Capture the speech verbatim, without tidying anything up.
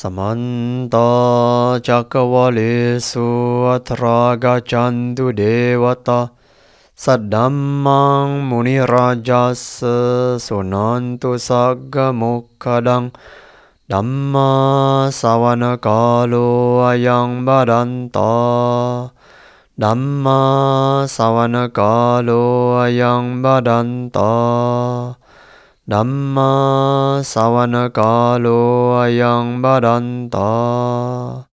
Samanta cakkawalesu atra gaccantu devata Saddhammang munirajassa sunantu sagga mokkadang Dhamma sawana kalo ayang badanta Dhamma sawana kalo ayang badanta Dhamma sawana kalo ayang badanta